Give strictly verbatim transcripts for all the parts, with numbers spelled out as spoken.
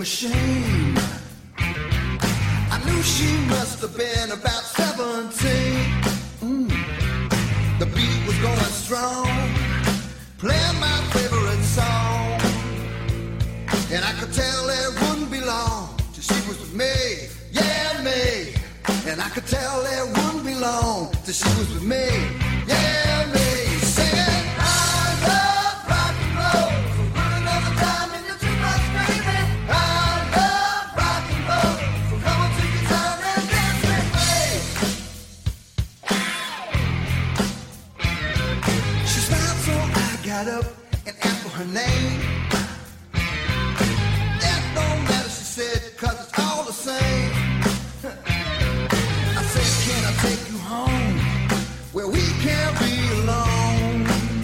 ashamed. I knew she must have been about seventeen. Mm. The beat was going strong, playing my favorite song, and I could tell it wouldn't be long till she was with me, yeah, me. And I could tell it wouldn't be long till she was with me, yeah, me. Singing, I love rock and roll, so put another dime in your jukebox, baby. I love rock and roll, so come on, take your time and dance with me. She smiled, so I got up and asked for her name. That don't matter, she said, 'cause it's all the same. I said, can I take you home where we can't be alone?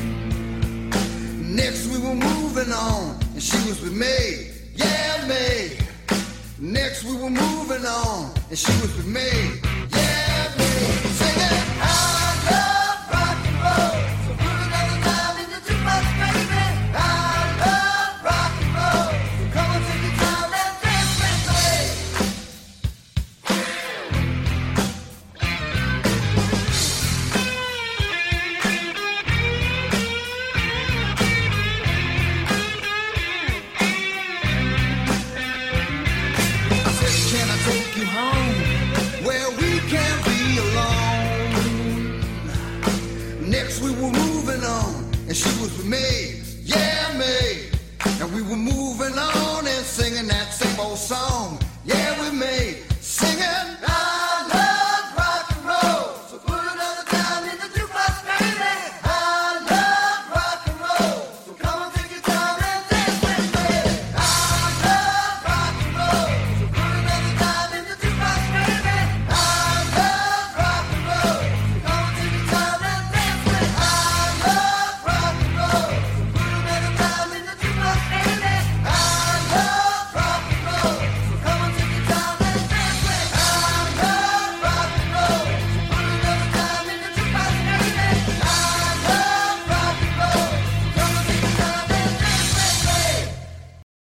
Next we were moving on, and she was with me, yeah, me. Next we were moving on, and she was with me, yeah, me. Singing, I love rock and roll, so put another dime in the jukebox, baby. I love rock and roll, so come on, take your time and dance with me. I said, can I take you home where we can't be alone? Next we were moving on, and she was with me, yeah, me. And we were moving on and singing that same old song.